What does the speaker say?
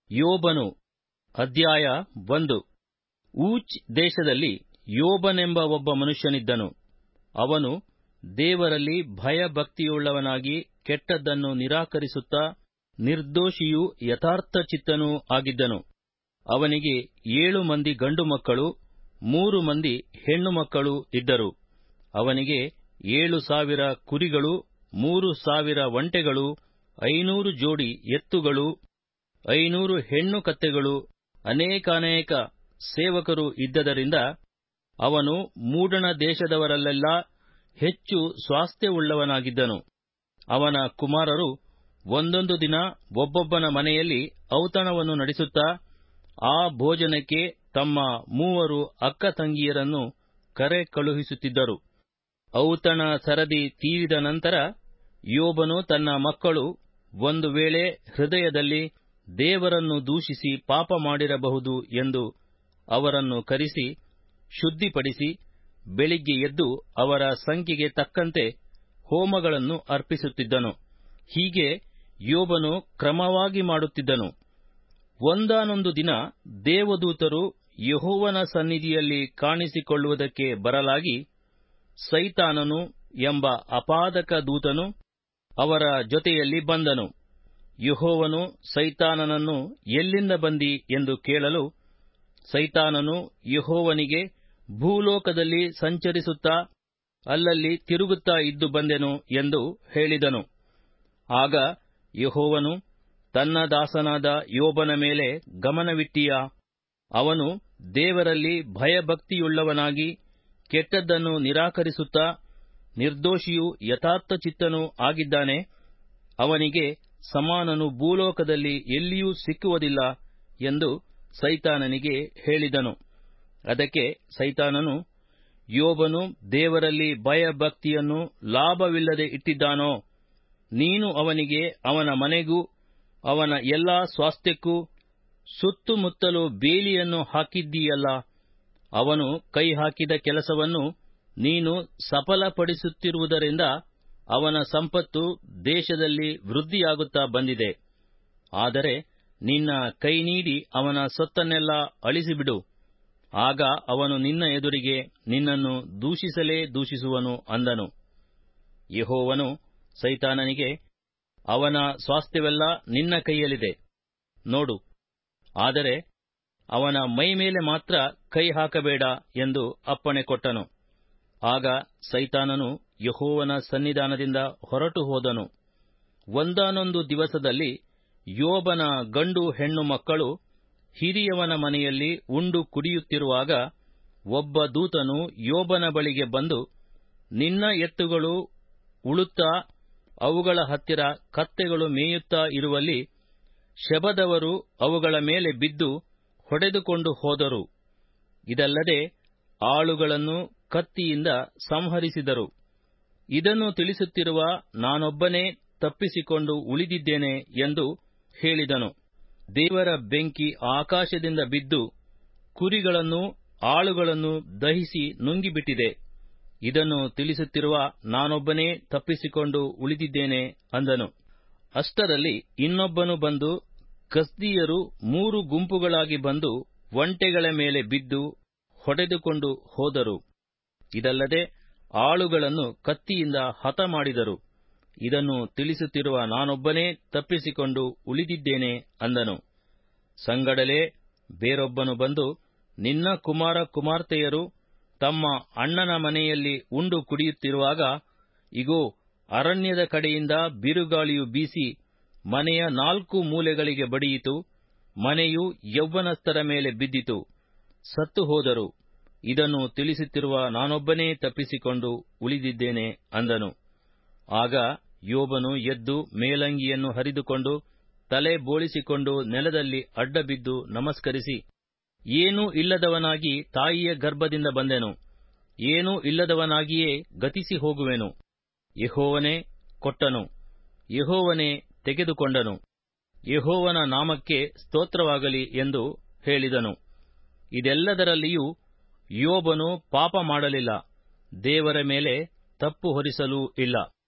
ಯೋಬನು ಅಧ್ಯಾಯ 1. ಊಚ್ ದೇಶದಲ್ಲಿ ಯೋಬನೆಂಬ ಒಬ್ಬ ಮನುಷ್ಯನಿದ್ದನು. ಅವನು ದೇವರಲ್ಲಿ ಭಯಭಕ್ತಿಯುಳ್ಳವನಾಗಿ ಕೆಟ್ಟದ್ದನ್ನು ನಿರಾಕರಿಸುತ್ತಾ ನಿರ್ದೋಷಿಯೂ ಯಥಾರ್ಥಚಿತ್ತನೂ ಆಗಿದ್ದನು. ಅವನಿಗೆ 7 ಮಂದಿ ಗಂಡು ಮಕ್ಕಳು 3 ಮಂದಿ ಹೆಣ್ಣು ಮಕ್ಕಳು ಇದ್ದರು. ಅವನಿಗೆ 7,000 ಕುರಿಗಳು, 3,000 ಒಂಟೆಗಳು, 500 ಜೋಡಿ ಎತ್ತುಗಳು, 500 ಹೆಣ್ಣು ಕತ್ತೆಗಳು, ಅನೇಕಾನೇಕ ಸೇವಕರು ಇದ್ದದರಿಂದ ಅವನು ಮೂಡಣ ದೇಶದವರಲ್ಲೆಲ್ಲ ಹೆಚ್ಚು ಸ್ವಾಸ್ಥ್ಯವುಳ್ಳವನಾಗಿದ್ದನು. ಅವನ ಕುಮಾರರು ಒಂದೊಂದು ದಿನ ಒಬ್ಬೊಬ್ಬನ ಮನೆಯಲ್ಲಿ ಔತಣವನ್ನು ನಡೆಸುತ್ತಾ ಆ ಭೋಜನಕ್ಕೆ ತಮ್ಮ 3 ಅಕ್ಕ ತಂಗಿಯರನ್ನು ಕರೆ ಕಳುಹಿಸುತ್ತಿದ್ದರು. ಔತಣ ಸರದಿ ತೀರಿದ ನಂತರ ಯೋಬನು ತನ್ನ ಮಕ್ಕಳು ಒಂದು ವೇಳೆ ಹೃದಯದಲ್ಲಿ ದೇವರನ್ನು ದೂಷಿಸಿ ಪಾಪ ಮಾಡಿರಬಹುದು ಎಂದು ಅವರನ್ನು ಕರೆಸಿ ಶುದ್ಧಿಪಡಿಸಿ ಬೆಳಿಗ್ಗೆ ಎದ್ದು ಅವರ ಸಂಖ್ಯೆಗೆ ತಕ್ಕಂತೆ ಹೋಮಗಳನ್ನು ಅರ್ಪಿಸುತ್ತಿದ್ದನು. ಹೀಗೆ ಯೋಬನು ಕ್ರಮವಾಗಿ ಮಾಡುತ್ತಿದ್ದನು. ಒಂದಾನೊಂದು ದಿನ ದೇವದೂತರು ಯೆಹೋವನ ಸನ್ನಿಧಿಯಲ್ಲಿ ಕಾಣಿಸಿಕೊಳ್ಳುವುದಕ್ಕೆ ಬರಲಾಗಿ ಸೈತಾನನು ಎಂಬ ಅಪಾದಕ ದೂತನು ಅವರ ಜೊತೆಯಲ್ಲಿ ಬಂದನು. ಯೆಹೋವನು ಸೈತಾನನನ್ನು ಎಲ್ಲಿಂದ ಬಂದಿ ಎಂದು ಕೇಳಲು, ಸೈತಾನನು ಯೆಹೋವನಿಗೆ, ಭೂಲೋಕದಲ್ಲಿ ಸಂಚರಿಸುತ್ತಾ ಅಲ್ಲಲ್ಲಿ ತಿರುಗುತ್ತಾ ಇದ್ದು ಬಂದೆನು ಎಂದು ಹೇಳಿದನು. ಆಗ ಯೆಹೋವನು, ತನ್ನ ದಾಸನಾದ ಯೋಬನ ಮೇಲೆ ಗಮನವಿಟ್ಟೀಯಾ? ಅವನು ದೇವರಲ್ಲಿ ಭಯಭಕ್ತಿಯುಳ್ಳವನಾಗಿ ಕೆಟ್ಟದ್ದನ್ನು ನಿರಾಕರಿಸುತ್ತಾ ನಿರ್ದೋಷಿಯೂ ಯಥಾರ್ಥಚಿತ್ತನೂ ಆಗಿದ್ದಾನೆ. ಅವನಿಗೆ ಸಮಾನನು ಭೂಲೋಕದಲ್ಲಿ ಎಲ್ಲಿಯೂ ಸಿಕ್ಕುವುದಿಲ್ಲ ಎಂದು ಸೈತಾನನಿಗೆ ಹೇಳಿದನು. ಅದಕ್ಕೆ ಸೈತಾನನು, ಯೋಬನು ದೇವರಲ್ಲಿ ಭಯಭಕ್ತಿಯನ್ನು ಲಾಭವಿಲ್ಲದೆ ಇಟ್ಟಿದ್ದಾನೋ? ನೀನು ಅವನಿಗೆ, ಅವನ ಮನೆಗೂ ಅವನ ಎಲ್ಲಾ ಸ್ವಾಸ್ಥ್ಯಕ್ಕೂ ಸುತ್ತುಮುತ್ತಲು ಬೇಲಿಯನ್ನು ಹಾಕಿದ್ದೀಯಲ್ಲ. ಅವನು ಕೈ ಹಾಕಿದ ಕೆಲಸವನ್ನು ನೀನು ಸಫಲಪಡಿಸುತ್ತಿರುವುದರಿಂದ ಅವನ ಸಂಪತ್ತು ದೇಶದಲ್ಲಿ ವೃದ್ಧಿಯಾಗುತ್ತಾ ಬಂದಿದೆ. ಆದರೆ ನಿನ್ನ ಕೈ ನೀಡಿ ಅವನ ಸೊತ್ತನ್ನೆಲ್ಲ ಅಳಿಸಿಬಿಡು. ಆಗ ಅವನು ನಿನ್ನ ಎದುರಿಗೆ ನಿನ್ನನ್ನು ದೂಷಿಸಲೇ ದೂಷಿಸುವನು ಅಂದನು. ಯೆಹೋವನು ಸೈತಾನನಿಗೆ, ಅವನ ಸ್ವಾಸ್ಥ್ಯವೆಲ್ಲ ನಿನ್ನ ಕೈಯಲ್ಲಿದೆ, ನೋಡು, ಆದರೆ ಅವನ ಮೈಮೇಲೆ ಮಾತ್ರ ಕೈ ಹಾಕಬೇಡ ಎಂದು ಅಪ್ಪಣೆ ಕೊಟ್ಟನು. ಆಗ ಸೈತಾನನು ಯೆಹೋವನ ಸನ್ನಿಧಾನದಿಂದ ಹೊರಟು ಹೋದನು. ಒಂದಾನೊಂದು ದಿವಸದಲ್ಲಿ ಯೋಬನ ಗಂಡು ಹೆಣ್ಣು ಮಕ್ಕಳು ಹಿರಿಯವನ ಮನೆಯಲ್ಲಿ ಉಂಡು ಕುಡಿಯುತ್ತಿರುವಾಗ ಒಬ್ಬ ದೂತನು ಯೋಬನ ಬಳಿಗೆ ಬಂದು, ನಿನ್ನ ಎತ್ತುಗಳು ಉಳುತ್ತಾ ಅವುಗಳ ಹತ್ತಿರ ಕತ್ತೆಗಳು ಮೇಯುತ್ತಾ ಇರುವಲ್ಲಿ ಶೆಬದವರು ಅವುಗಳ ಮೇಲೆ ಬಿದ್ದು ಹೊಡೆದುಕೊಂಡು ಹೋದರು. ಇದಲ್ಲದೆ ಆಳುಗಳನ್ನು ಕತ್ತಿಯಿಂದ ಸಂಹರಿಸಿದರು. ಇದನ್ನು ತಿಳಿಸುತ್ತಿರುವ ನಾನೊಬ್ಬನೇ ತಪ್ಪಿಸಿಕೊಂಡು ಉಳಿದಿದ್ದೇನೆ ಎಂದು ಹೇಳಿದನು. ದೇವರ ಬೆಂಕಿ ಆಕಾಶದಿಂದ ಬಿದ್ದು ಕುರಿಗಳನ್ನು ಆಳುಗಳನ್ನು ದಹಿಸಿ ನುಂಗಿಬಿಟ್ಟಿದೆ. ಇದನ್ನು ತಿಳಿಸುತ್ತಿರುವ ನಾನೊಬ್ಬನೇ ತಪ್ಪಿಸಿಕೊಂಡು ಉಳಿದಿದ್ದೇನೆ ಅಂದನು. ಅಷ್ಟರಲ್ಲಿ ಇನ್ನೊಬ್ಬನು ಬಂದು, ಕಸ್ದೀಯರು 3 ಗುಂಪುಗಳಾಗಿ ಬಂದು ಒಂಟೆಗಳ ಮೇಲೆ ಬಿದ್ದು ಹೊಡೆದುಕೊಂಡು ಹೋದರು. ಇದಲ್ಲದೆ ಆಳುಗಳನ್ನು ಕತ್ತಿಯಿಂದ ಹತ ಮಾಡಿದರು. ಇದನ್ನು ತಿಳಿಸುತ್ತಿರುವ ನಾನೊಬ್ಬನೇ ತಪ್ಪಿಸಿಕೊಂಡು ಉಳಿದಿದ್ದೇನೆ ಅಂದನು. ಸಂಗಡಲೇ ಬೇರೊಬ್ಬನು ಬಂದು, ನಿನ್ನ ಕುಮಾರ ಕುಮಾರ್ತೆಯರು ತಮ್ಮ ಅಣ್ಣನ ಮನೆಯಲ್ಲಿ ಉಂಡು ಕುಡಿಯುತ್ತಿರುವಾಗ ಇಗೋ, ಅರಣ್ಯದ ಕಡೆಯಿಂದ ಬಿರುಗಾಳಿಯು ಬೀಸಿ ಮನೆಯ 4 ಮೂಲೆಗಳಿಗೆ ಬಡಿಯಿತು. ಮನೆಯು ಯೌವನಸ್ಥರ ಮೇಲೆ ಬಿದ್ದಿತು, ಸತ್ತು ಹೋದರು. ಇದನ್ನು ತಿಳಿಸುತ್ತಿರುವ ನಾನೊಬ್ಬನೇ ತಪ್ಪಿಸಿಕೊಂಡು ಉಳಿದಿದ್ದೇನೆ ಅಂದನು. ಆಗ ಯೋಬನು ಎದ್ದು ಮೇಲಂಗಿಯನ್ನು ಹರಿದುಕೊಂಡು ತಲೆ ಬೋಳಿಸಿಕೊಂಡು ನೆಲದಲ್ಲಿ ಅಡ್ಡಬಿದ್ದು ನಮಸ್ಕರಿಸಿ, ಏನೂ ಇಲ್ಲದವನಾಗಿ ತಾಯಿಯ ಗರ್ಭದಿಂದ ಬಂದೆನು, ಏನೂ ಇಲ್ಲದವನಾಗಿಯೇ ಗತಿಸಿ ಹೋಗುವೆನು. ಯೆಹೋವನೇ ಕೊಟ್ಟನು, ಯೆಹೋವನೇ ತೆಗೆದುಕೊಂಡನು, ಯೆಹೋವನ ನಾಮಕ್ಕೆ ಸ್ತೋತ್ರವಾಗಲಿ ಎಂದು ಹೇಳಿದನು. ಇದೆಲ್ಲದರಲ್ಲಿಯೂ ಯೋಬನು ಪಾಪ ಮಾಡಲಿಲ್ಲ, ದೇವರ ಮೇಲೆ ತಪ್ಪು ಹೊರಿಸಲೂ ಇಲ್ಲ.